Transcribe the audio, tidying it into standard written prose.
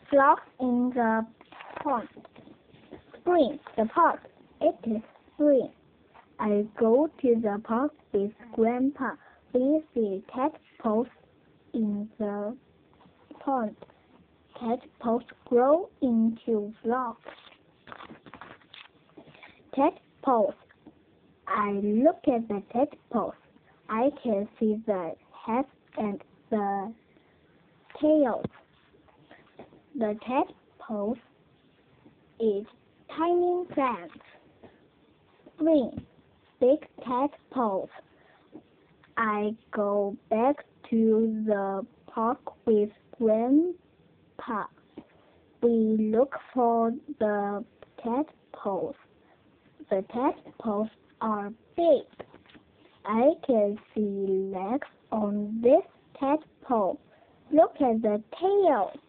Frogs in the pond. Spring, the pond. It is spring. I go to the pond with Grandpa. We see tadpoles in the pond. Tadpoles grow into frogs. Tadpoles. I look at the tadpoles. I can see the heads and the tails. The tadpoles eat tiny plants. Spring, big tadpoles. I go back to the park with Grandpa. We look for the tadpoles. The tadpoles are big. I can see legs on this tadpole. Look at the tail.